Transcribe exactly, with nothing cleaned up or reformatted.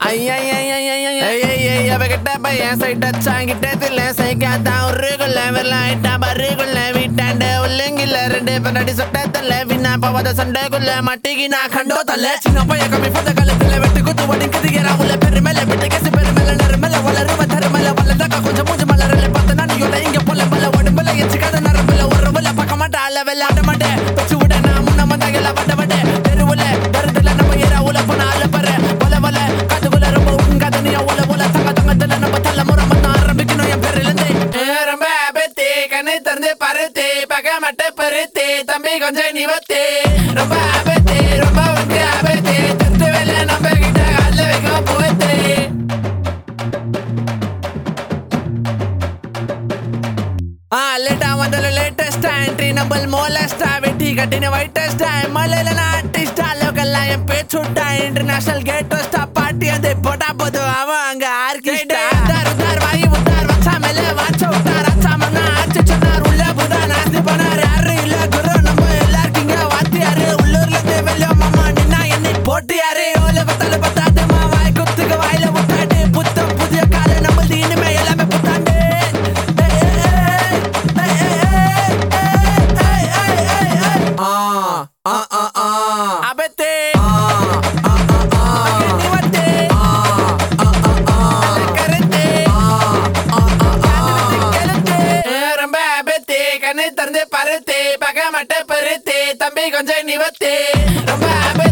அவகிட்ட பையன் சைட்ட சாங்கிட்டதில்ல சைக்காத்தா உருகுள்ள வெள்ளாயிட்டா பருகுள்ள வீட்டாண்ட உள்ளங்கில்ல ரெண்டு பன்னடி சொட்டத்தல்ல விண்ணா பவத சண்டைக்குள்ள மட்டிக்கு நான் கண்டோ தல்ல சின்ன பைய கம்மி பத்த கழுத்துல வெட்டு குத்து ஒடிக்குது உள்ள பெருமேல விட்டு கேசு பெருமேல நறுமேல வளருவ தருமேல வளர்ந்தாக்கா கொஞ்சம் மூஞ்சு மலரல பத்து நாளையோட இங்க பொல்ல பல்ல உடம்புல எச்சுக்காத நரம்புல உறவுல பார்க்க மாட்டா அல்ல வெள்ளாட மாட்டேன் வச்சு விட நான் முன்ன மந்தாங்கல வட்ட வட்ட தெருவுல தருதுல நம்ம ஏறா உள்ள போன அல்ல பற வல வல கதுவுல ரொம்ப உங்காத நீ உள்ள உள்ள தங்க தங்கத்துல நம்ம தள்ள முறை மத்தம் ஆரம்பிக்கணும் என் பேர்ல இருந்து ரொம்ப ஆபத்து கண்ணை திறந்து பருத்து பக மட்ட பருத்து தம்பி கொஞ்சம் நிவத்து ரொம்ப ஆபத்து ரொம்ப வந்து ஆபத்து தத்து வேலை நம்ம கிட்ட அல்ல வைக்க போத்து லேட்டா வந்தால லேட்டஸ்ட் என்ட்ரி நம்பல் மோலஸ்டா வெட்டி கட்டின வைட்டஸ்ட் மலையில ஆர்டிஸ்டா லோக்கல்ல என் பேச்சுட்டா இன்டர்நேஷனல் கேட் வஸ்டா பார்ட்டி அந்த போட்டா போது அவன் அங்க ஆர்கிஸ்டா தார் தார் வாங்கி உத்தார் வச்சா மேல வாச்ச உத்தார் அச்சா மங்க ஆச்சு சொன்னார் உள்ள புதா நாஸ்தி பண்ணார் யாரு இல்ல குரு நம்ம எல்லாருக்கிங்க வாத்தியாரு உள்ளூர்ல இருந்து வெளிய மாமா நின்னா என்னை போட்டு யாரு ஓல பத்தால பத்தாது வாய் குத்துக்கு வாயில விட்டாட்டு புத்தம் புதிய கால நம்மளது இனிமே எல்லாமே புத்தாண்டு திறந்து பருத்து பக மட்ட பருத்து தம்பி கொஞ்சம் நிவத்து ரொம்ப